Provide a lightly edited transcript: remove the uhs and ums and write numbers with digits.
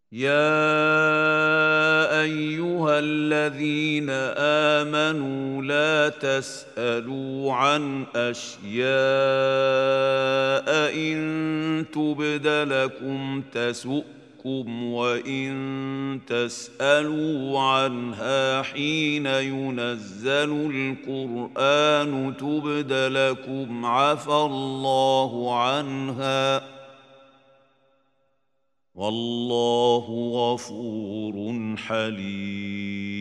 يا ايها الذين امنوا لا تسالوا عن اشياء ان تبد لكم تسؤكم وان تسالوا عنها حين ينزل القران تبد لكم عفى الله عنها والله غفور حليم.